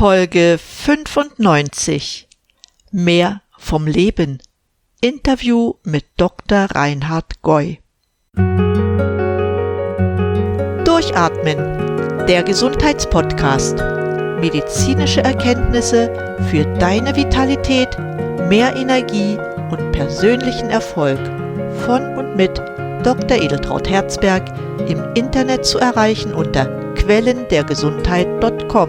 Folge 95. Mehr vom Leben. Interview mit Dr. Reinhard Goy. Durchatmen. Der Gesundheitspodcast. Medizinische Erkenntnisse für deine Vitalität, mehr Energie und persönlichen Erfolg. Von und mit Dr. Edeltraud Herzberg, im Internet zu erreichen unter quellendergesundheit.com.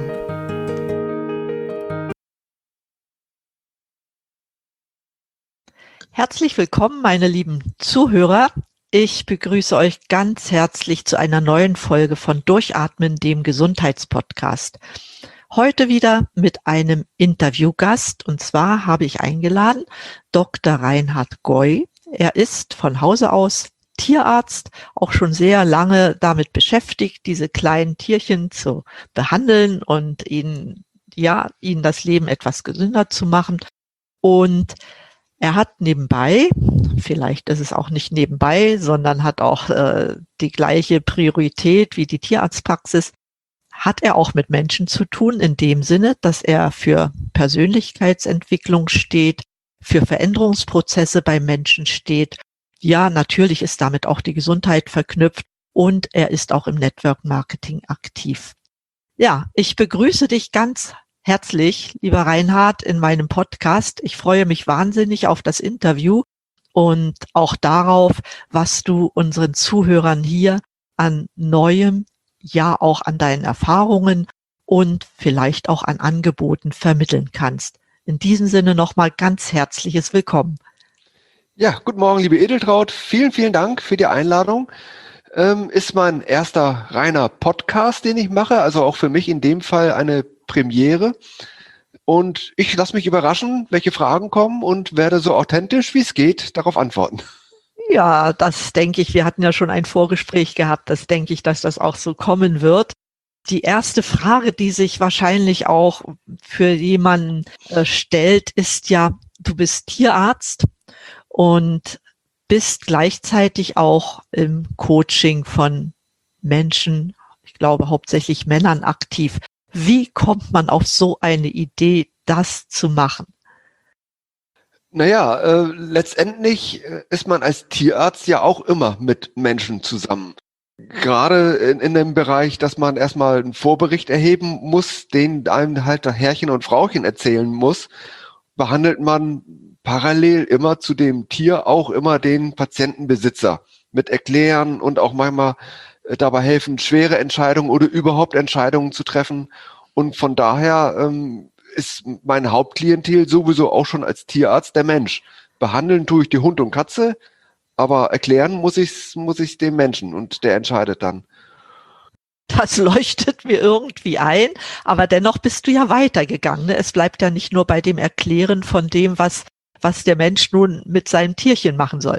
Herzlich willkommen, meine lieben Zuhörer. Ich begrüße euch ganz herzlich zu einer neuen Folge von Durchatmen, dem Gesundheitspodcast. Heute wieder mit einem Interviewgast, und zwar habe ich eingeladen Dr. Reinhard Goy. Er ist von Hause aus Tierarzt, auch schon sehr lange damit beschäftigt, diese kleinen Tierchen zu behandeln und ihnen das Leben etwas gesünder zu machen. Und er hat nebenbei, vielleicht ist es auch nicht nebenbei, sondern hat auch die gleiche Priorität wie die Tierarztpraxis, hat er auch mit Menschen zu tun, in dem Sinne, dass er für Persönlichkeitsentwicklung steht, für Veränderungsprozesse bei Menschen steht. Ja, natürlich ist damit auch die Gesundheit verknüpft und er ist auch im Network Marketing aktiv. Ja, ich begrüße dich ganz herzlich, lieber Reinhard, in meinem Podcast. Ich freue mich wahnsinnig auf das Interview und auch darauf, was du unseren Zuhörern hier an Neuem, ja auch an deinen Erfahrungen und vielleicht auch an Angeboten vermitteln kannst. In diesem Sinne nochmal ganz herzliches Willkommen. Ja, guten Morgen, liebe Edeltraud. Vielen, vielen Dank für die Einladung. Ist mein erster reiner Podcast, den ich mache, also auch für mich in dem Fall eine Premiere. Und ich lasse mich überraschen, welche Fragen kommen und werde so authentisch, wie es geht, darauf antworten. Ja, das denke ich. Wir hatten ja schon ein Vorgespräch gehabt. Das denke ich, dass das auch so kommen wird. Die erste Frage, die sich wahrscheinlich auch für jemanden stellt, ist ja, du bist Tierarzt und bist gleichzeitig auch im Coaching von Menschen, ich glaube hauptsächlich Männern, aktiv. Wie kommt man auf so eine Idee, das zu machen? Naja, letztendlich ist man als Tierarzt ja auch immer mit Menschen zusammen. Gerade in dem Bereich, dass man erstmal einen Vorbericht erheben muss, den einem halt der Herrchen und Frauchen erzählen muss, behandelt man parallel immer zu dem Tier auch immer den Patientenbesitzer mit Erklären und auch manchmal dabei helfen, schwere Entscheidungen oder überhaupt Entscheidungen zu treffen. Und von daher ist mein Hauptklientel sowieso auch schon als Tierarzt der Mensch. Behandeln tue ich die Hund und Katze, aber erklären muss ich's dem Menschen und der entscheidet dann. Das leuchtet mir irgendwie ein, aber dennoch bist du ja weitergegangen. Ne? Es bleibt ja nicht nur bei dem Erklären von dem, was der Mensch nun mit seinem Tierchen machen soll.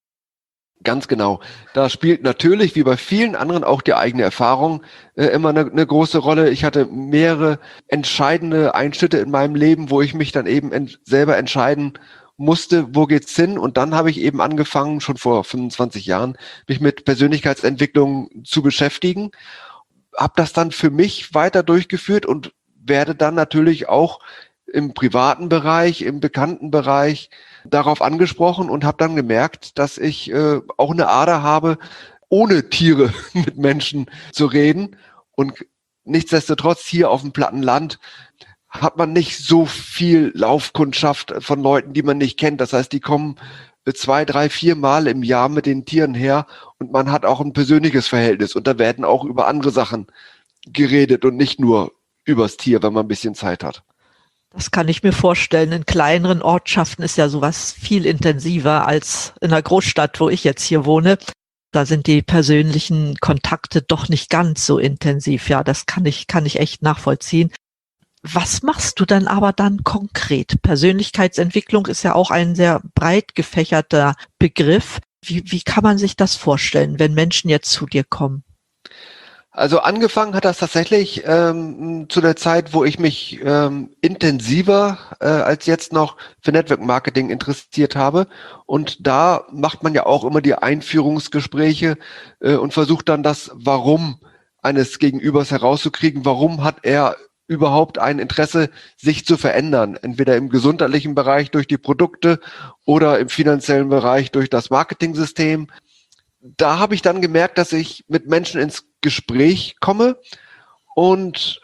Ganz genau. Da spielt natürlich, wie bei vielen anderen, auch die eigene Erfahrung immer eine große Rolle. Ich hatte mehrere entscheidende Einschnitte in meinem Leben, wo ich mich dann eben selber entscheiden musste, wo geht's hin? Und dann habe ich eben angefangen, schon vor 25 Jahren, mich mit Persönlichkeitsentwicklung zu beschäftigen. Habe das dann für mich weiter durchgeführt und werde dann natürlich auch im privaten Bereich, im Bekanntenbereich darauf angesprochen und habe dann gemerkt, dass ich auch eine Ader habe, ohne Tiere mit Menschen zu reden. Und nichtsdestotrotz hier auf dem platten Land hat man nicht so viel Laufkundschaft von Leuten, die man nicht kennt. Das heißt, die kommen 2, 3, 4 Mal im Jahr mit den Tieren her und man hat auch ein persönliches Verhältnis. Und da werden auch über andere Sachen geredet und nicht nur übers Tier, wenn man ein bisschen Zeit hat. Das kann ich mir vorstellen. In kleineren Ortschaften ist ja sowas viel intensiver als in einer Großstadt, wo ich jetzt hier wohne. Da sind die persönlichen Kontakte doch nicht ganz so intensiv. Ja, das kann ich echt nachvollziehen. Was machst du dann aber dann konkret? Persönlichkeitsentwicklung ist ja auch ein sehr breit gefächerter Begriff. Wie kann man sich das vorstellen, wenn Menschen jetzt zu dir kommen? Also angefangen hat das tatsächlich zu der Zeit, wo ich mich intensiver als jetzt noch für Network Marketing interessiert habe. Und da macht man ja auch immer die Einführungsgespräche und versucht dann das Warum eines Gegenübers herauszukriegen. Warum hat er überhaupt ein Interesse, sich zu verändern. Entweder im gesundheitlichen Bereich durch die Produkte oder im finanziellen Bereich durch das Marketing-System. Da habe ich dann gemerkt, dass ich mit Menschen ins Gespräch komme und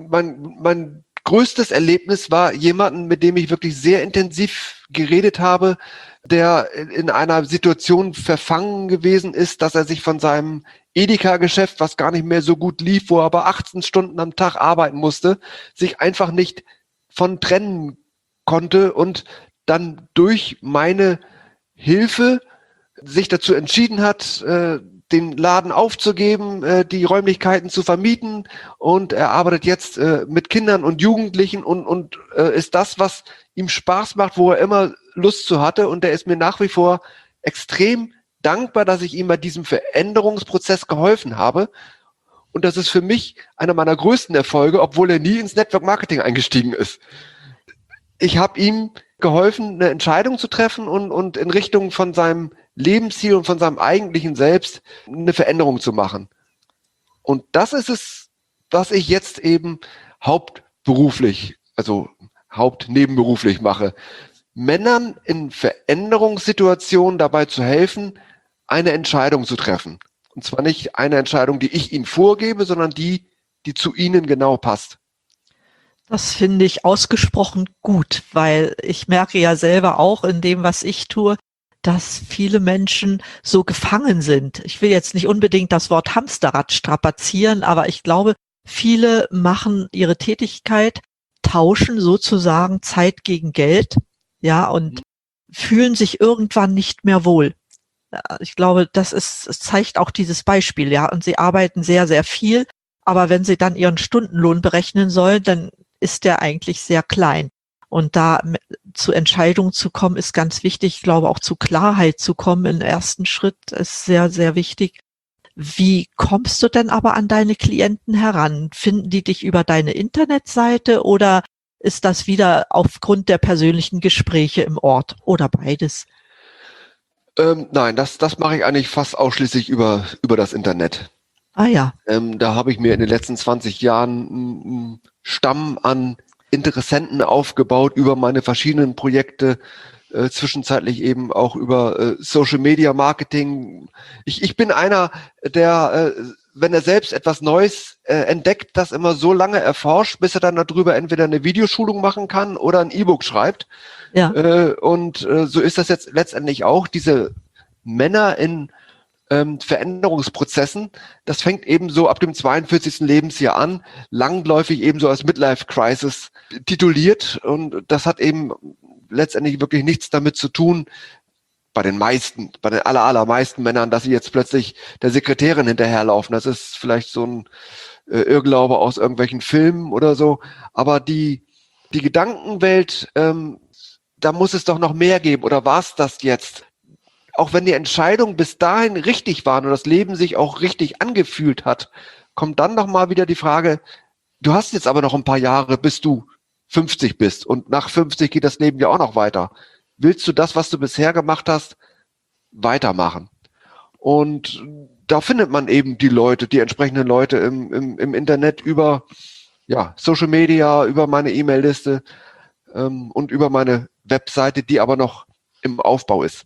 mein größtes Erlebnis war jemanden, mit dem ich wirklich sehr intensiv geredet habe, der in einer Situation verfangen gewesen ist, dass er sich von seinem Edeka-Geschäft, was gar nicht mehr so gut lief, wo er aber 18 Stunden am Tag arbeiten musste, sich einfach nicht von trennen konnte und dann durch meine Hilfe sich dazu entschieden hat, den Laden aufzugeben, die Räumlichkeiten zu vermieten, und er arbeitet jetzt mit Kindern und Jugendlichen und ist das, was ihm Spaß macht, wo er immer Lust zu hatte, und er ist mir nach wie vor extrem dankbar, dass ich ihm bei diesem Veränderungsprozess geholfen habe, und das ist für mich einer meiner größten Erfolge, obwohl er nie ins Network Marketing eingestiegen ist. Ich habe ihm geholfen, eine Entscheidung zu treffen und in Richtung von seinem Lebensziel und von seinem eigentlichen Selbst eine Veränderung zu machen. Und das ist es, was ich jetzt eben hauptberuflich, also hauptnebenberuflich mache. Männern in Veränderungssituationen dabei zu helfen, eine Entscheidung zu treffen. Und zwar nicht eine Entscheidung, die ich ihnen vorgebe, sondern die zu ihnen genau passt. Das finde ich ausgesprochen gut, weil ich merke ja selber auch in dem, was ich tue, dass viele Menschen so gefangen sind. Ich will jetzt nicht unbedingt das Wort Hamsterrad strapazieren, aber ich glaube, viele machen ihre Tätigkeit, tauschen sozusagen Zeit gegen Geld, ja, und fühlen sich irgendwann nicht mehr wohl. Ich glaube, es zeigt auch dieses Beispiel, ja, und sie arbeiten sehr, sehr viel, aber wenn sie dann ihren Stundenlohn berechnen sollen, dann ist der eigentlich sehr klein. Und da zu Entscheidungen zu kommen, ist ganz wichtig. Ich glaube, auch zu Klarheit zu kommen im ersten Schritt ist sehr, sehr wichtig. Wie kommst du denn aber an deine Klienten heran? Finden die dich über deine Internetseite oder ist das wieder aufgrund der persönlichen Gespräche im Ort oder beides? Nein, das mache ich eigentlich fast ausschließlich über das Internet. Ah ja. Da habe ich mir in den letzten 20 Jahren einen Stamm an Interessenten aufgebaut über meine verschiedenen Projekte, zwischenzeitlich eben auch über Social Media Marketing. Ich bin einer, der, wenn er selbst etwas Neues entdeckt, das immer so lange erforscht, bis er dann darüber entweder eine Videoschulung machen kann oder ein E-Book schreibt. Ja. So ist das jetzt letztendlich auch. Diese Männer in Veränderungsprozessen, das fängt eben so ab dem 42. Lebensjahr an, langläufig eben so als Midlife Crisis tituliert, und das hat eben letztendlich wirklich nichts damit zu tun, bei den allermeisten Männern, dass sie jetzt plötzlich der Sekretärin hinterherlaufen. Das ist vielleicht so ein Irrglaube aus irgendwelchen Filmen oder so, aber die Gedankenwelt, da muss es doch noch mehr geben, oder war es das jetzt? Auch wenn die Entscheidungen bis dahin richtig waren und das Leben sich auch richtig angefühlt hat, kommt dann nochmal wieder die Frage, du hast jetzt aber noch ein paar Jahre, bis du 50 bist, und nach 50 geht das Leben ja auch noch weiter. Willst du das, was du bisher gemacht hast, weitermachen? Und da findet man eben die entsprechenden Leute im Internet über Social Media, über meine E-Mail-Liste und über meine Webseite, die aber noch im Aufbau ist.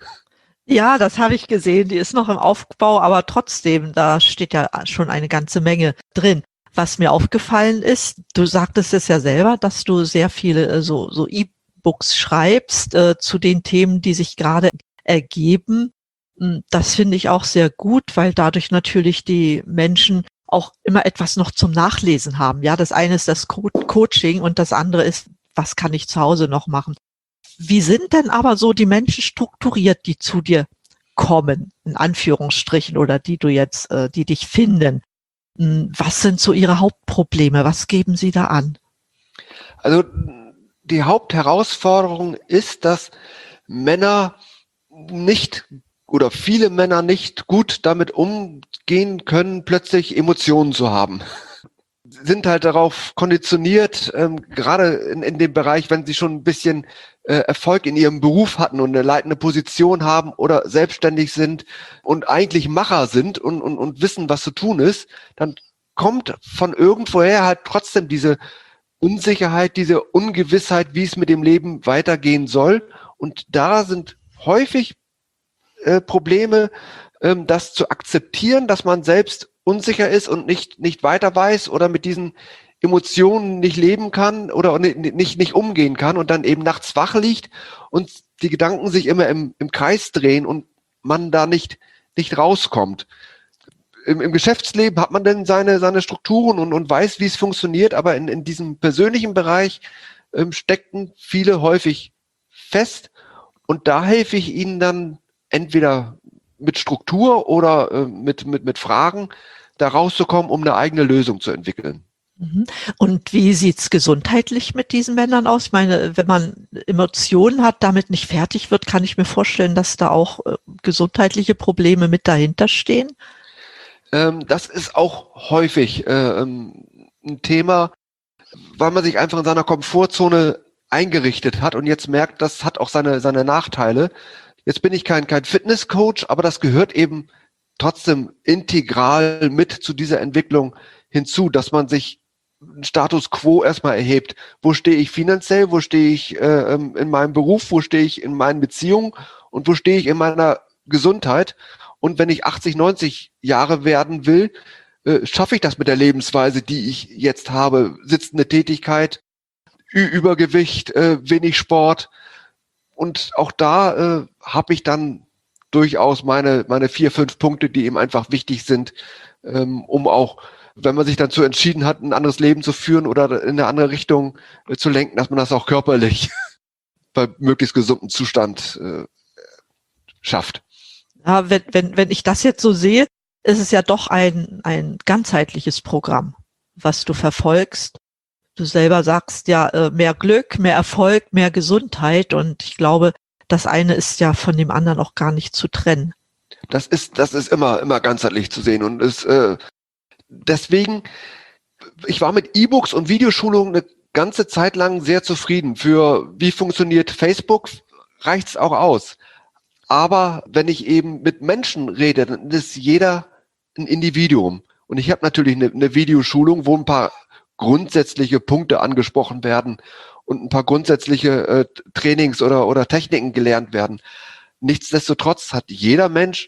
Ja, das habe ich gesehen. Die ist noch im Aufbau, aber trotzdem, da steht ja schon eine ganze Menge drin. Was mir aufgefallen ist, du sagtest es ja selber, dass du sehr viele so E-Books schreibst zu den Themen, die sich gerade ergeben. Das finde ich auch sehr gut, weil dadurch natürlich die Menschen auch immer etwas noch zum Nachlesen haben. Ja, das eine ist das Coaching und das andere ist, was kann ich zu Hause noch machen? Wie sind denn aber so die Menschen strukturiert, die zu dir kommen, in Anführungsstrichen, oder die dich finden? Was sind so ihre Hauptprobleme? Was geben sie da an? Also die Hauptherausforderung ist, dass Männer nicht oder viele Männer nicht gut damit umgehen können, plötzlich Emotionen zu haben. Sind halt darauf konditioniert, gerade in dem Bereich, wenn sie schon ein bisschen Erfolg in ihrem Beruf hatten und eine leitende Position haben oder selbstständig sind und eigentlich Macher sind und wissen, was zu tun ist, dann kommt von irgendwoher halt trotzdem diese Unsicherheit, diese Ungewissheit, wie es mit dem Leben weitergehen soll. Und da sind häufig Probleme, das zu akzeptieren, dass man selbst unsicher ist und nicht weiter weiß oder mit diesen Emotionen nicht leben kann oder nicht umgehen kann und dann eben nachts wach liegt und die Gedanken sich immer im Kreis drehen und man da nicht rauskommt. Im Geschäftsleben hat man dann seine Strukturen und weiß, wie es funktioniert, aber in diesem persönlichen Bereich stecken viele häufig fest und da helfe ich ihnen dann entweder mit Struktur oder mit Fragen da rauszukommen, um eine eigene Lösung zu entwickeln. Und wie sieht's gesundheitlich mit diesen Männern aus? Ich meine, wenn man Emotionen hat, damit nicht fertig wird, kann ich mir vorstellen, dass da auch gesundheitliche Probleme mit dahinter stehen. Das ist auch häufig ein Thema, weil man sich einfach in seiner Komfortzone eingerichtet hat und jetzt merkt, das hat auch seine Nachteile. Jetzt bin ich kein Fitnesscoach, aber das gehört eben trotzdem integral mit zu dieser Entwicklung hinzu, dass man sich Status quo erstmal erhebt. Wo stehe ich finanziell? Wo stehe ich in meinem Beruf? Wo stehe ich in meinen Beziehungen? Und wo stehe ich in meiner Gesundheit? Und wenn ich 80, 90 Jahre werden will, schaffe ich das mit der Lebensweise, die ich jetzt habe? Sitzende Tätigkeit, Übergewicht, wenig Sport. Und auch da habe ich dann durchaus meine 4, 5 Punkte, die eben einfach wichtig sind, um auch, wenn man sich dazu entschieden hat, ein anderes Leben zu führen oder in eine andere Richtung zu lenken, dass man das auch körperlich bei möglichst gesundem Zustand schafft. Ja, wenn ich das jetzt so sehe, ist es ja doch ein ganzheitliches Programm, was du verfolgst. Du selber sagst ja, mehr Glück, mehr Erfolg, mehr Gesundheit. Und ich glaube, das eine ist ja von dem anderen auch gar nicht zu trennen. Das ist immer ganzheitlich zu sehen. Und deswegen, ich war mit E-Books und Videoschulungen eine ganze Zeit lang sehr zufrieden. Für wie funktioniert Facebook, reicht's auch aus. Aber wenn ich eben mit Menschen rede, dann ist jeder ein Individuum. Und ich habe natürlich eine Videoschulung, wo ein paar grundsätzliche Punkte angesprochen werden und ein paar grundsätzliche Trainings oder Techniken gelernt werden. Nichtsdestotrotz hat jeder Mensch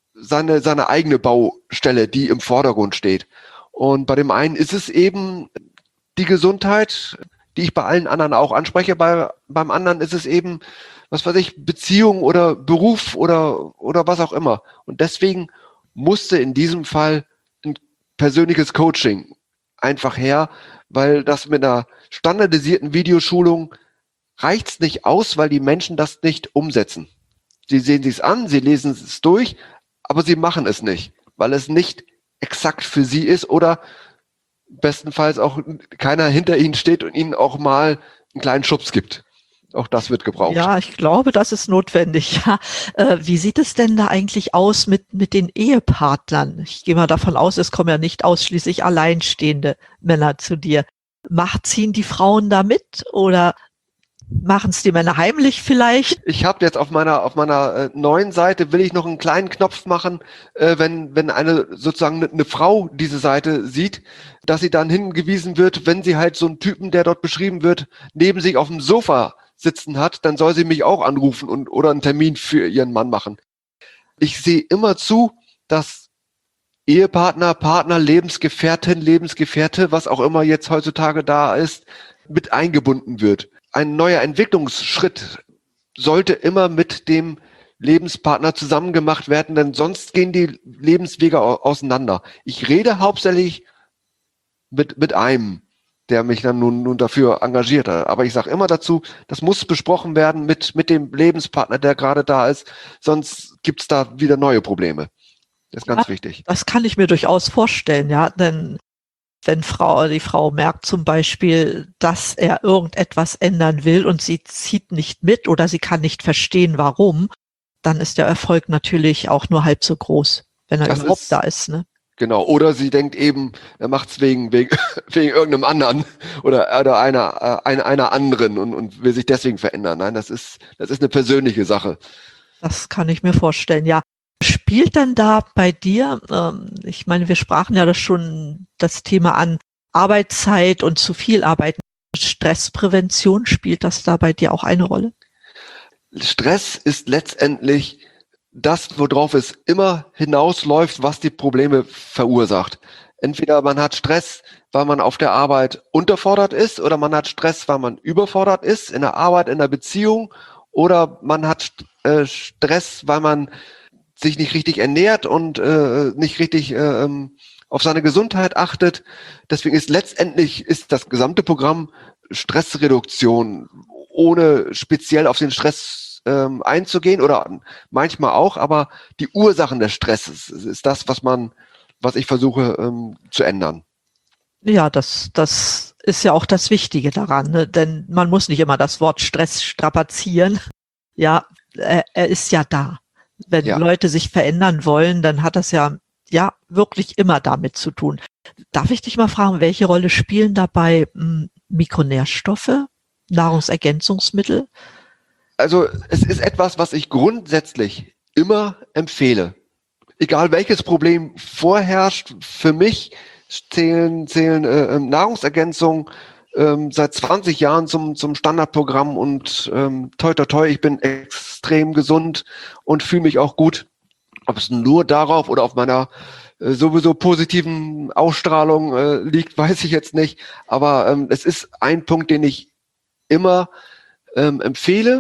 seine eigene Baustelle, die im Vordergrund steht. Und bei dem einen ist es eben die Gesundheit, die ich bei allen anderen auch anspreche. Beim anderen ist es eben, was weiß ich, Beziehung oder Beruf oder was auch immer. Und deswegen musste in diesem Fall ein persönliches Coaching einfach her, weil das mit einer standardisierten Videoschulung reicht's nicht aus, weil die Menschen das nicht umsetzen. Sie sehen sich's an, sie lesen es durch, aber sie machen es nicht, weil es nicht exakt für sie ist oder bestenfalls auch keiner hinter ihnen steht und ihnen auch mal einen kleinen Schubs gibt. Auch das wird gebraucht. Ja, ich glaube, das ist notwendig. Ja. Wie sieht es denn da eigentlich aus mit den Ehepartnern? Ich gehe mal davon aus, es kommen ja nicht ausschließlich alleinstehende Männer zu dir. Ziehen die Frauen da mit oder machen es die Männer heimlich vielleicht? Ich habe jetzt auf meiner neuen Seite will ich noch einen kleinen Knopf machen, wenn eine sozusagen eine Frau diese Seite sieht, dass sie dann hingewiesen wird, wenn sie halt so einen Typen, der dort beschrieben wird, neben sich auf dem Sofa sitzen hat, dann soll sie mich auch anrufen oder einen Termin für ihren Mann machen. Ich sehe immer zu, dass Ehepartner, Partner, Lebensgefährtin, Lebensgefährte, was auch immer jetzt heutzutage da ist, mit eingebunden wird. Ein neuer Entwicklungsschritt sollte immer mit dem Lebenspartner zusammen gemacht werden, denn sonst gehen die Lebenswege auseinander. Ich rede hauptsächlich mit einem, der mich dann nun dafür engagiert hat. Aber ich sage immer dazu, das muss besprochen werden mit dem Lebenspartner, der gerade da ist, sonst gibt's da wieder neue Probleme. Das ist ganz wichtig. Das kann ich mir durchaus vorstellen, ja, denn wenn die Frau merkt zum Beispiel, dass er irgendetwas ändern will und sie zieht nicht mit oder sie kann nicht verstehen, warum, dann ist der Erfolg natürlich auch nur halb so groß, wenn er überhaupt da ist, ne? Genau. Oder sie denkt eben, er macht's wegen irgendeinem anderen oder einer anderen und will sich deswegen verändern. Nein, das ist eine persönliche Sache. Das kann ich mir vorstellen, ja. Spielt dann da bei dir, ich meine, wir sprachen ja das schon das Thema an, Arbeitszeit und zu viel Arbeiten, Stressprävention, spielt das da bei dir auch eine Rolle? Stress ist letztendlich das, worauf es immer hinausläuft, was die Probleme verursacht. Entweder man hat Stress, weil man auf der Arbeit unterfordert ist, oder man hat Stress, weil man überfordert ist in der Arbeit, in der Beziehung, oder man hat Stress, weil man sich nicht richtig ernährt und nicht richtig auf seine Gesundheit achtet. Deswegen ist letztendlich das gesamte Programm Stressreduktion, ohne speziell auf den Stress einzugehen oder manchmal auch, aber die Ursachen des Stresses ist das, was ich versuche zu ändern. Ja, das ist ja auch das Wichtige daran, ne? Denn man muss nicht immer das Wort Stress strapazieren. Ja, er ist ja da. Wenn Ja. Leute sich verändern wollen, dann hat das ja wirklich immer damit zu tun. Darf ich dich mal fragen, welche Rolle spielen dabei Mikronährstoffe, Nahrungsergänzungsmittel? Also es ist etwas, was ich grundsätzlich immer empfehle. Egal welches Problem vorherrscht, für mich zählen Nahrungsergänzungen seit 20 Jahren zum Standardprogramm und toi toi toi, ich bin extrem gesund und fühle mich auch gut. Ob es nur darauf oder auf meiner sowieso positiven Ausstrahlung liegt, weiß ich jetzt nicht. Aber es ist ein Punkt, den ich immer empfehle.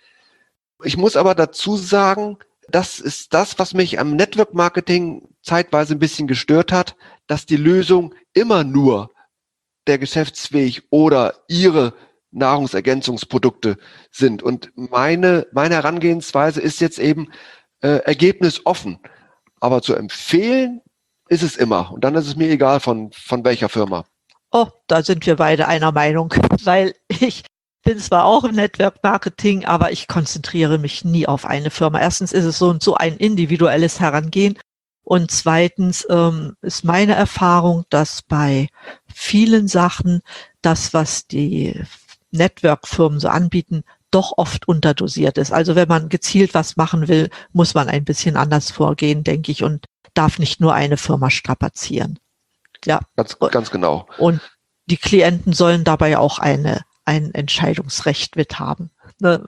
Ich muss aber dazu sagen, das ist das, was mich am Network Marketing zeitweise ein bisschen gestört hat, dass die Lösung immer nur der Geschäftsweg oder ihre Nahrungsergänzungsprodukte sind. Und meine Herangehensweise ist jetzt eben ergebnisoffen. Aber zu empfehlen ist es immer. Und dann ist es mir egal, von welcher Firma. Oh, da sind wir beide einer Meinung, weil ich bin zwar auch im Network Marketing, aber ich konzentriere mich nie auf eine Firma. Erstens ist es so ein individuelles Herangehen. Und zweitens ist meine Erfahrung, dass bei vielen Sachen das, was die Network-Firmen so anbieten, doch oft unterdosiert ist. Also wenn man gezielt was machen will, muss man ein bisschen anders vorgehen, denke ich, und darf nicht nur eine Firma strapazieren. Ja. Ganz genau. Und die Klienten sollen dabei auch ein Entscheidungsrecht mit haben. Ne?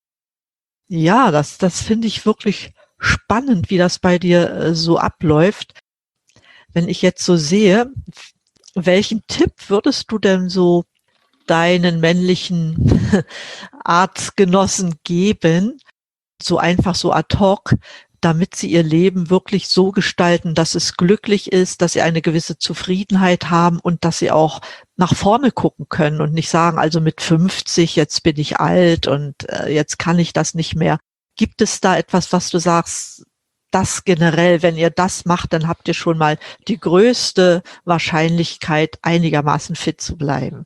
Ja, das finde ich wirklich spannend, wie das bei dir so abläuft. Wenn ich jetzt so sehe, welchen Tipp würdest du denn so deinen männlichen Artgenossen geben, so einfach so ad hoc, damit sie ihr Leben wirklich so gestalten, dass es glücklich ist, dass sie eine gewisse Zufriedenheit haben und dass sie auch nach vorne gucken können und nicht sagen, also mit 50, jetzt bin ich alt und jetzt kann ich das nicht mehr. Gibt es da etwas, was du sagst, das generell, wenn ihr das macht, dann habt ihr schon mal die größte Wahrscheinlichkeit, einigermaßen fit zu bleiben?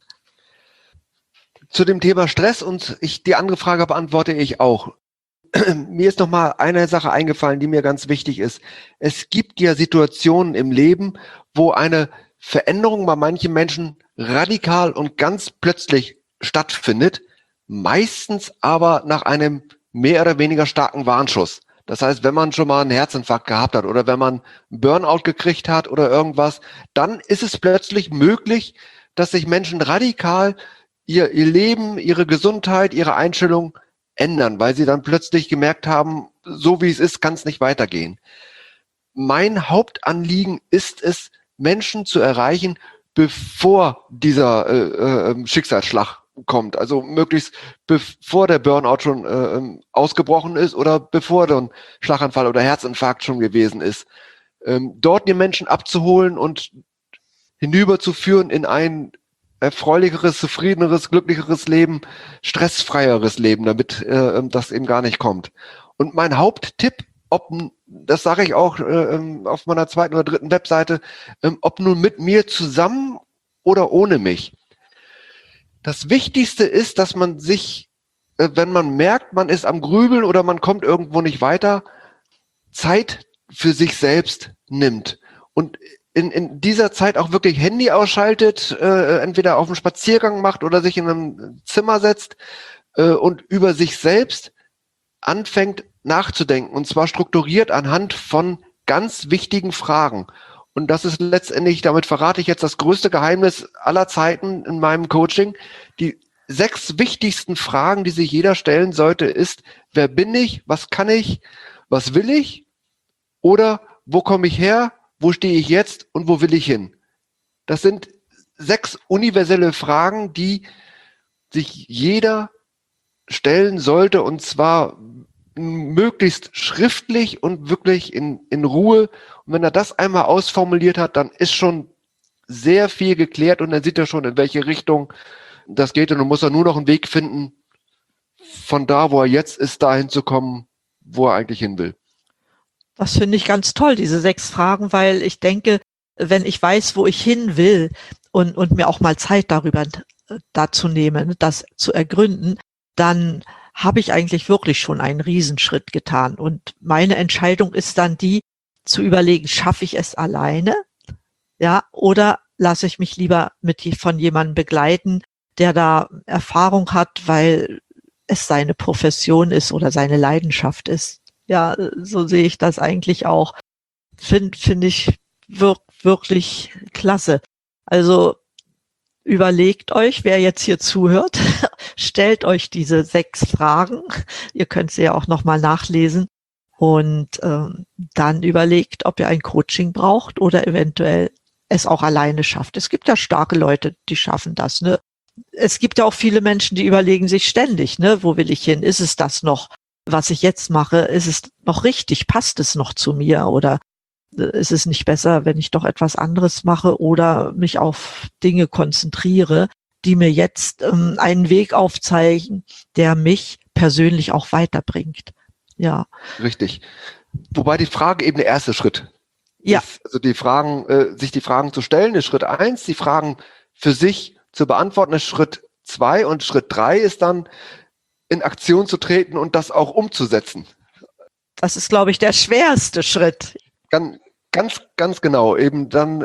Zu dem Thema Stress und die andere Frage beantworte ich auch. Mir ist noch mal eine Sache eingefallen, die mir ganz wichtig ist. Es gibt ja Situationen im Leben, wo eine Veränderung bei manchen Menschen radikal und ganz plötzlich stattfindet, meistens aber nach einem mehr oder weniger starken Warnschuss. Das heißt, wenn man schon mal einen Herzinfarkt gehabt hat oder wenn man einen Burnout gekriegt hat oder irgendwas, dann ist es plötzlich möglich, dass sich Menschen radikal ihr Leben, ihre Gesundheit, ihre Einstellung ändern, weil sie dann plötzlich gemerkt haben, so wie es ist, kann es nicht weitergehen. Mein Hauptanliegen ist es, Menschen zu erreichen, bevor dieser Schicksalsschlag kommt. Also möglichst bevor der Burnout schon ausgebrochen ist oder bevor dann Schlaganfall oder Herzinfarkt schon gewesen ist. Dort die Menschen abzuholen und hinüberzuführen in ein erfreulicheres, zufriedeneres, glücklicheres Leben, stressfreieres Leben, damit das eben gar nicht kommt. Und mein Haupttipp, das sage ich auch auf meiner zweiten oder dritten Webseite, ob nun mit mir zusammen oder ohne mich. Das Wichtigste ist, dass man sich, wenn man merkt, man ist am Grübeln oder man kommt irgendwo nicht weiter, Zeit für sich selbst nimmt und in dieser Zeit auch wirklich Handy ausschaltet, entweder auf einen Spaziergang macht oder sich in einem Zimmer setzt und über sich selbst anfängt nachzudenken, und zwar strukturiert anhand von ganz wichtigen Fragen. Und das ist letztendlich, damit verrate ich jetzt das größte Geheimnis aller Zeiten in meinem Coaching. Die 6 wichtigsten Fragen, die sich jeder stellen sollte, ist: Wer bin ich? Was kann ich? Was will ich? Oder wo komme ich her? Wo stehe ich jetzt? Und wo will ich hin? Das sind 6 universelle Fragen, die sich jeder stellen sollte, und zwar möglichst schriftlich und wirklich in Ruhe. Und wenn er das einmal ausformuliert hat, dann ist schon sehr viel geklärt und dann sieht er schon, in welche Richtung das geht. Und dann muss er nur noch einen Weg finden, von da, wo er jetzt ist, dahin zu kommen, wo er eigentlich hin will. Das finde ich ganz toll, diese 6 Fragen, weil ich denke, wenn ich weiß, wo ich hin will und mir auch mal Zeit dazu nehmen, das zu ergründen, dann habe ich eigentlich wirklich schon einen Riesenschritt getan. Und meine Entscheidung ist dann die, zu überlegen, schaffe ich es alleine? Ja, oder lasse ich mich lieber von jemandem begleiten, der da Erfahrung hat, weil es seine Profession ist oder seine Leidenschaft ist. Ja, so sehe ich das eigentlich auch. Finde ich wirklich klasse. Also überlegt euch, wer jetzt hier zuhört, stellt euch diese 6 Fragen. Ihr könnt sie ja auch nochmal nachlesen. Und dann überlegt, ob ihr ein Coaching braucht oder eventuell es auch alleine schafft. Es gibt ja starke Leute, die schaffen das. Ne? Es gibt ja auch viele Menschen, die überlegen sich ständig, ne, wo will ich hin? Ist es das noch, was ich jetzt mache? Ist es noch richtig? Passt es noch zu mir? Oder ist es nicht besser, wenn ich doch etwas anderes mache oder mich auf Dinge konzentriere, die mir jetzt einen Weg aufzeigen, der mich persönlich auch weiterbringt? Ja. Richtig. Wobei die Frage eben der erste Schritt Ja. ist. Also die Fragen, sich die Fragen zu stellen, ist Schritt 1. Die Fragen für sich zu beantworten ist Schritt 2. Und Schritt 3 ist dann, in Aktion zu treten und das auch umzusetzen. Das ist, glaube ich, der schwerste Schritt. Ganz genau. Eben dann,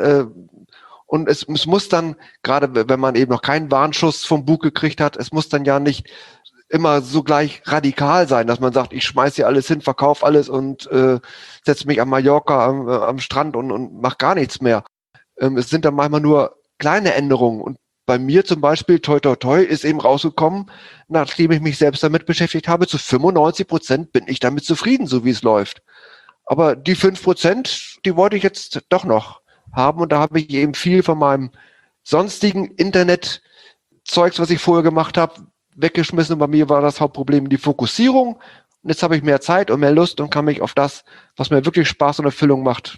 und es muss dann, gerade wenn man eben noch keinen Warnschuss vom Bug gekriegt hat, es muss dann ja nicht immer so gleich radikal sein, dass man sagt, ich schmeiß hier alles hin, verkaufe alles und setze mich an Mallorca am Strand und mach gar nichts mehr. Es sind dann manchmal nur kleine Änderungen. Und bei mir zum Beispiel, toi toi toi, ist eben rausgekommen, nachdem ich mich selbst damit beschäftigt habe, zu 95% bin ich damit zufrieden, so wie es läuft. Aber die 5%, die wollte ich jetzt doch noch haben. Und da habe ich eben viel von meinem sonstigen Internet-Zeugs, was ich vorher gemacht habe, weggeschmissen. Und bei mir war das Hauptproblem die Fokussierung. Und jetzt habe ich mehr Zeit und mehr Lust und kann mich auf das, was mir wirklich Spaß und Erfüllung macht,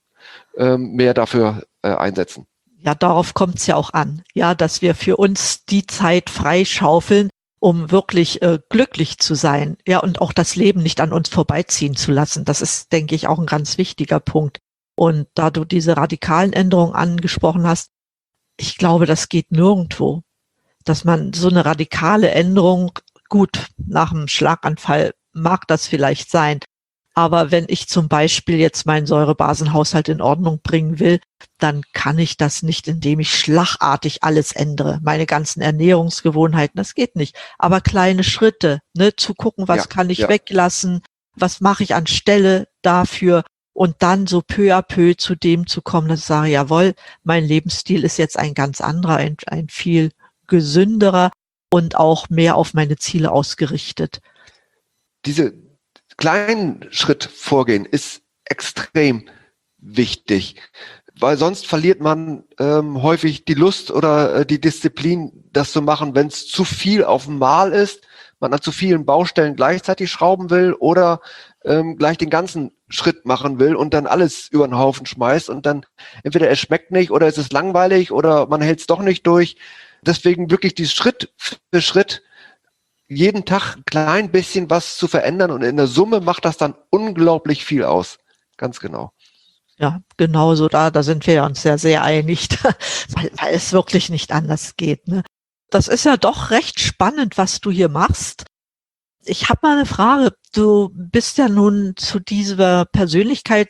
mehr dafür einsetzen. Ja, darauf kommt es ja auch an, ja, dass wir für uns die Zeit freischaufeln, um wirklich glücklich zu sein, ja, und auch das Leben nicht an uns vorbeiziehen zu lassen. Das ist, denke ich, auch ein ganz wichtiger Punkt. Und da du diese radikalen Änderungen angesprochen hast, ich glaube, das geht nirgendwo, dass man so eine radikale Änderung, gut, nach einem Schlaganfall mag das vielleicht sein, aber wenn ich zum Beispiel jetzt meinen Säurebasenhaushalt in Ordnung bringen will, dann kann ich das nicht, indem ich schlagartig alles ändere. Meine ganzen Ernährungsgewohnheiten, das geht nicht. Aber kleine Schritte, ne, zu gucken, was kann ich weglassen, was mache ich anstelle dafür und dann so peu à peu zu dem zu kommen, dass ich sage, jawohl, mein Lebensstil ist jetzt ein ganz anderer, ein viel gesünderer und auch mehr auf meine Ziele ausgerichtet. Diese kleinen Schritt vorgehen ist extrem wichtig, weil sonst verliert man häufig die Lust oder die Disziplin, das zu machen, wenn es zu viel auf einmal ist, man an zu vielen Baustellen gleichzeitig schrauben will oder gleich den ganzen Schritt machen will und dann alles über den Haufen schmeißt und dann entweder es schmeckt nicht oder es ist langweilig oder man hält es doch nicht durch. Deswegen wirklich die Schritt für Schritt jeden Tag ein klein bisschen was zu verändern und in der Summe macht das dann unglaublich viel aus. Ganz genau. Ja, genauso da sind wir uns sehr, sehr einig, weil es wirklich nicht anders geht. Ne? Das ist ja doch recht spannend, was du hier machst. Ich habe mal eine Frage. Du bist ja nun zu dieser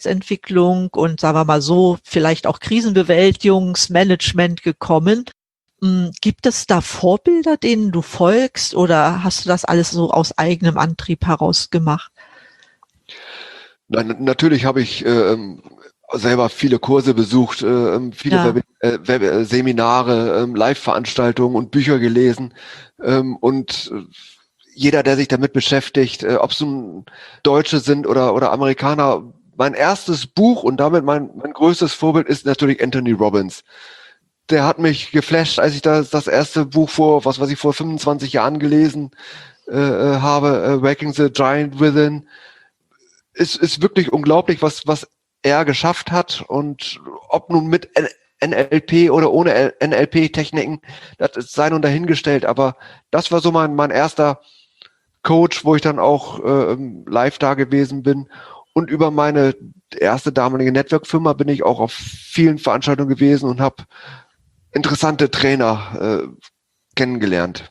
Persönlichkeitsentwicklung und sagen wir mal so, vielleicht auch Krisenbewältigungsmanagement gekommen. Gibt es da Vorbilder, denen du folgst, oder hast du das alles so aus eigenem Antrieb heraus gemacht? Nein, natürlich habe ich selber viele Kurse besucht, viele Ja, Seminare, Live-Veranstaltungen und Bücher gelesen. Und jeder, der sich damit beschäftigt, ob es nun Deutsche sind oder Amerikaner, mein erstes Buch und damit mein größtes Vorbild ist natürlich Anthony Robbins. Der hat mich geflasht, als ich das erste Buch vor 25 Jahren gelesen habe, Waking the Giant Within. Es ist wirklich unglaublich, was er geschafft hat, und ob nun mit NLP oder ohne NLP-Techniken, das sei nun dahingestellt, aber das war so mein erster Coach, wo ich dann auch live da gewesen bin, und über meine erste damalige Network-Firma bin ich auch auf vielen Veranstaltungen gewesen und habe interessante Trainer kennengelernt.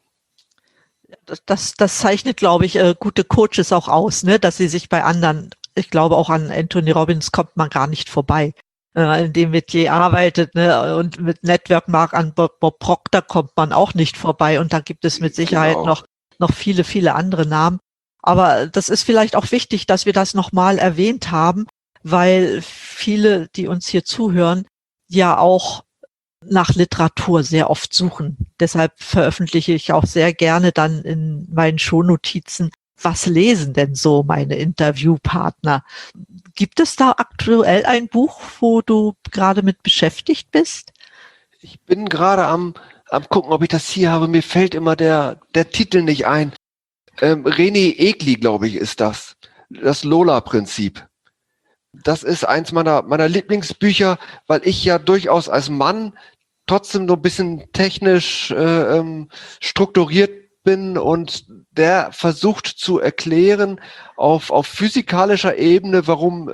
das zeichnet, glaube ich, gute Coaches auch aus, ne, dass sie sich bei anderen, ich glaube, auch an Anthony Robbins kommt man gar nicht vorbei, in dem Metier arbeitet, ne, und mit Network Mark an Bob Proctor kommt man auch nicht vorbei, und da gibt es mit Sicherheit Genau. noch viele, viele andere Namen. Aber das ist vielleicht auch wichtig, dass wir das nochmal erwähnt haben, weil viele, die uns hier zuhören, ja auch nach Literatur sehr oft suchen. Deshalb veröffentliche ich auch sehr gerne dann in meinen Shownotizen, was lesen denn so meine Interviewpartner? Gibt es da aktuell ein Buch, wo du gerade mit beschäftigt bist? Ich bin gerade am gucken, ob ich das hier habe. Mir fällt immer der Titel nicht ein. René Egli, glaube ich, ist das. Das Lola-Prinzip. Das ist eins meiner Lieblingsbücher, weil ich ja durchaus als Mann trotzdem so ein bisschen technisch strukturiert bin, und der versucht zu erklären auf physikalischer Ebene, warum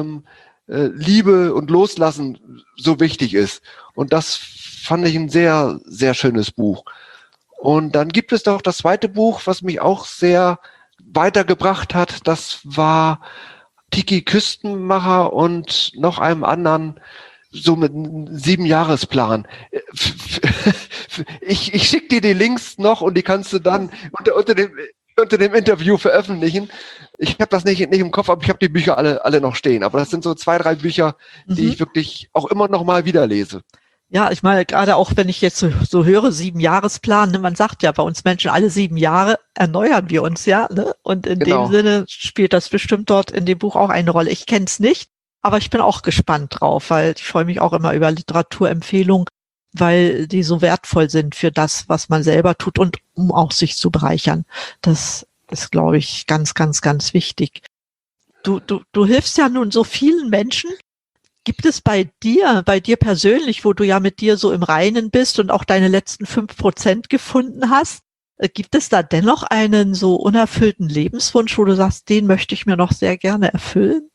Liebe und Loslassen so wichtig ist. Und das fand ich ein sehr, sehr schönes Buch. Und dann gibt es noch das zweite Buch, was mich auch sehr weitergebracht hat. Das war Tiki Küstenmacher und noch einem anderen, so mit einem 7-Jahresplan. Ich schicke dir die Links noch, und die kannst du dann unter dem Interview veröffentlichen. Ich habe das nicht im Kopf, aber ich habe die Bücher alle noch stehen. Aber das sind so 2, 3 Bücher, die Mhm. ich wirklich auch immer noch mal wieder lese. Ja, ich meine, gerade auch wenn ich jetzt so höre, 7-Jahresplan, ne, man sagt ja bei uns Menschen, alle 7 Jahre erneuern wir uns ja, ne? Und in dem Genau. Sinne spielt das bestimmt dort in dem Buch auch eine Rolle. Ich kenne es nicht, aber ich bin auch gespannt drauf, weil ich freue mich auch immer über Literaturempfehlungen, weil die so wertvoll sind für das, was man selber tut, und um auch sich zu bereichern. Das ist, glaube ich, ganz, ganz, ganz wichtig. Du hilfst ja nun so vielen Menschen. Gibt es bei dir persönlich, wo du ja mit dir so im Reinen bist und auch deine letzten 5% gefunden hast, gibt es da dennoch einen so unerfüllten Lebenswunsch, wo du sagst, den möchte ich mir noch sehr gerne erfüllen?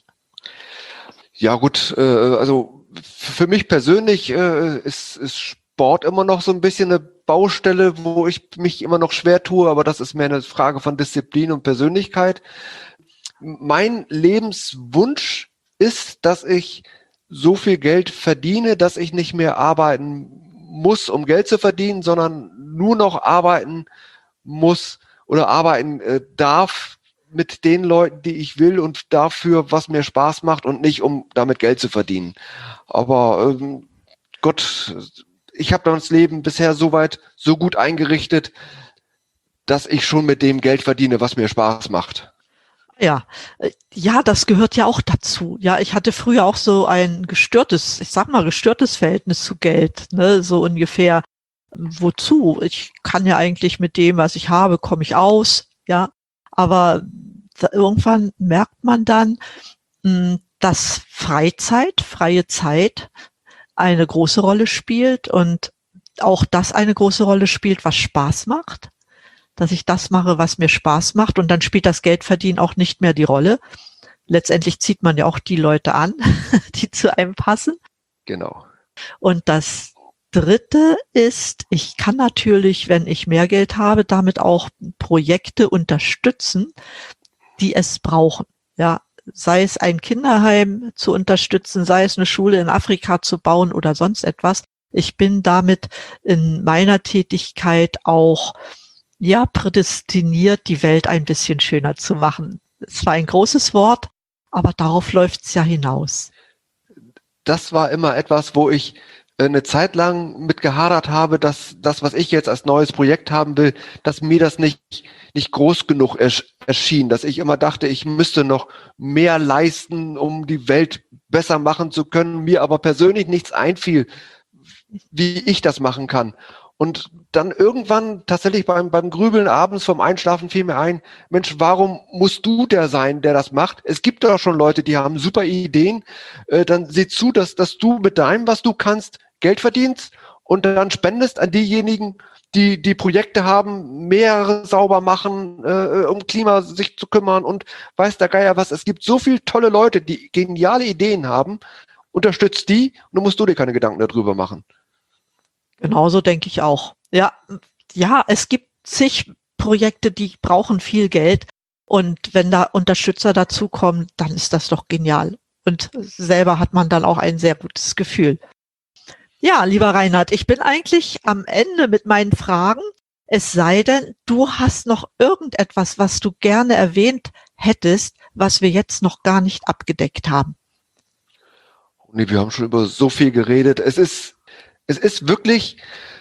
Ja gut, also für mich persönlich ist Sport immer noch so ein bisschen eine Baustelle, wo ich mich immer noch schwer tue, aber das ist mehr eine Frage von Disziplin und Persönlichkeit. Mein Lebenswunsch ist, dass ich so viel Geld verdiene, dass ich nicht mehr arbeiten muss, um Geld zu verdienen, sondern nur noch arbeiten muss oder arbeiten darf mit den Leuten, die ich will, und dafür, was mir Spaß macht, und nicht, um damit Geld zu verdienen. Aber Gott, ich habe das Leben bisher soweit so gut eingerichtet, dass ich schon mit dem Geld verdiene, was mir Spaß macht. Ja, ja, das gehört ja auch dazu. Ja, ich hatte früher auch so ein gestörtes, ich sag mal, gestörtes Verhältnis zu Geld, ne, so ungefähr. Wozu? Ich kann ja eigentlich mit dem, was ich habe, komme ich aus, ja. Aber irgendwann merkt man dann, dass freie Zeit eine große Rolle spielt, und auch das eine große Rolle spielt, was Spaß macht, dass ich das mache, was mir Spaß macht, und dann spielt das Geldverdienen auch nicht mehr die Rolle. Letztendlich zieht man ja auch die Leute an, die zu einem passen. Genau. Und das Dritte ist, ich kann natürlich, wenn ich mehr Geld habe, damit auch Projekte unterstützen, die es brauchen. Ja, sei es ein Kinderheim zu unterstützen, sei es eine Schule in Afrika zu bauen oder sonst etwas. ich bin damit in meiner Tätigkeit auch prädestiniert, die Welt ein bisschen schöner zu machen. Es war ein großes Wort, aber darauf läuft es ja hinaus. Das war immer etwas, wo ich eine Zeit lang mit gehadert habe, dass das, was ich jetzt als neues Projekt haben will, dass mir das nicht groß genug erschien, dass ich immer dachte, ich müsste noch mehr leisten, um die Welt besser machen zu können, mir aber persönlich nichts einfiel, wie ich das machen kann. Und dann irgendwann tatsächlich beim Grübeln abends vorm Einschlafen fiel mir ein, Mensch, warum musst du der sein, der das macht? Es gibt doch schon Leute, die haben super Ideen. Dann sieh zu, dass du mit deinem, was du kannst, Geld verdienst und dann spendest an diejenigen, die Projekte haben, Meere sauber machen, um Klima sich zu kümmern und weiß der Geier was. Es gibt so viele tolle Leute, die geniale Ideen haben. Unterstützt die und dann musst du dir keine Gedanken darüber machen. Genauso denke ich auch. Ja, es gibt zig Projekte, die brauchen viel Geld. Und wenn da Unterstützer dazukommen, dann ist das doch genial. Und selber hat man dann auch ein sehr gutes Gefühl. Ja, lieber Reinhard, ich bin eigentlich am Ende mit meinen Fragen. Es sei denn, du hast noch irgendetwas, was du gerne erwähnt hättest, was wir jetzt noch gar nicht abgedeckt haben. Nee, wir haben schon über so viel geredet. Es ist wirklich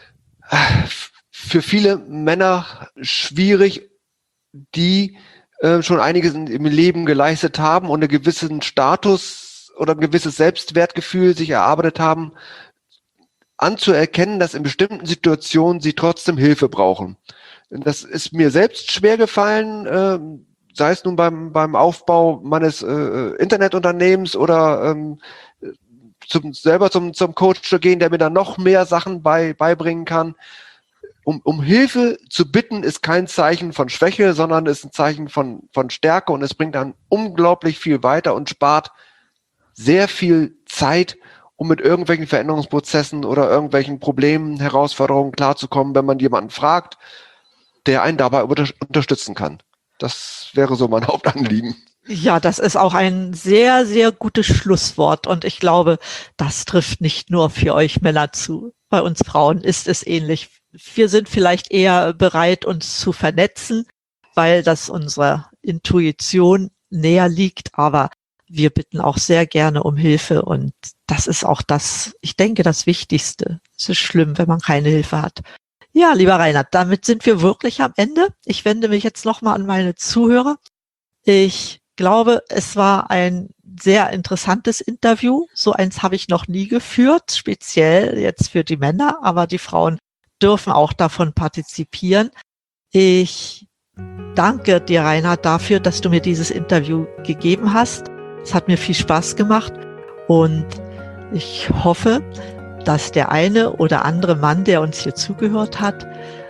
für viele Männer schwierig, die schon einiges im Leben geleistet haben und einen gewissen Status oder ein gewisses Selbstwertgefühl sich erarbeitet haben, anzuerkennen, dass in bestimmten Situationen sie trotzdem Hilfe brauchen. Das ist mir selbst schwer gefallen, sei es nun beim Aufbau meines Internetunternehmens oder selber zum Coach zu gehen, der mir dann noch mehr Sachen beibringen kann. Um Hilfe zu bitten, ist kein Zeichen von Schwäche, sondern ist ein Zeichen von Stärke und es bringt dann unglaublich viel weiter und spart sehr viel Zeit, um mit irgendwelchen Veränderungsprozessen oder irgendwelchen Problemen, Herausforderungen klarzukommen, wenn man jemanden fragt, der einen dabei unterstützen kann. Das wäre so mein Hauptanliegen. Ja, das ist auch ein sehr, sehr gutes Schlusswort. Und ich glaube, das trifft nicht nur für euch Männer zu. Bei uns Frauen ist es ähnlich. Wir sind vielleicht eher bereit, uns zu vernetzen, weil das unserer Intuition näher liegt. Aber wir bitten auch sehr gerne um Hilfe. Und das ist auch das, ich denke, das Wichtigste. Es ist schlimm, wenn man keine Hilfe hat. Ja, lieber Reinhard, damit sind wir wirklich am Ende. Ich wende mich jetzt nochmal an meine Zuhörer. Ich glaube, es war ein sehr interessantes Interview. So eins habe ich noch nie geführt, speziell jetzt für die Männer, aber die Frauen dürfen auch davon partizipieren. Ich danke dir, Reinhard, dafür, dass du mir dieses Interview gegeben hast. Es hat mir viel Spaß gemacht und ich hoffe, dass der eine oder andere Mann, der uns hier zugehört hat,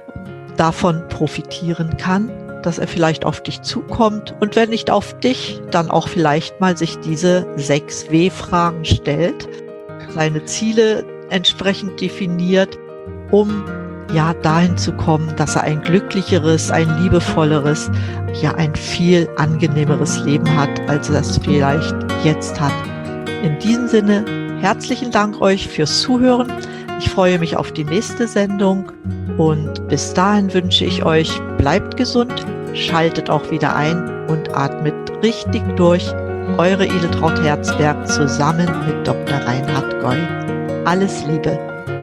davon profitieren kann, dass er vielleicht auf dich zukommt und wenn nicht auf dich, dann auch vielleicht mal sich diese 6 W-Fragen stellt, seine Ziele entsprechend definiert, um ja dahin zu kommen, dass er ein glücklicheres, ein liebevolleres, ja ein viel angenehmeres Leben hat, als er es vielleicht jetzt hat. In diesem Sinne, herzlichen Dank euch fürs Zuhören. Ich freue mich auf die nächste Sendung und bis dahin wünsche ich euch, bleibt gesund, schaltet auch wieder ein und atmet richtig durch. Eure Edeltraud Herzberg zusammen mit Dr. Reinhard Goy. Alles Liebe.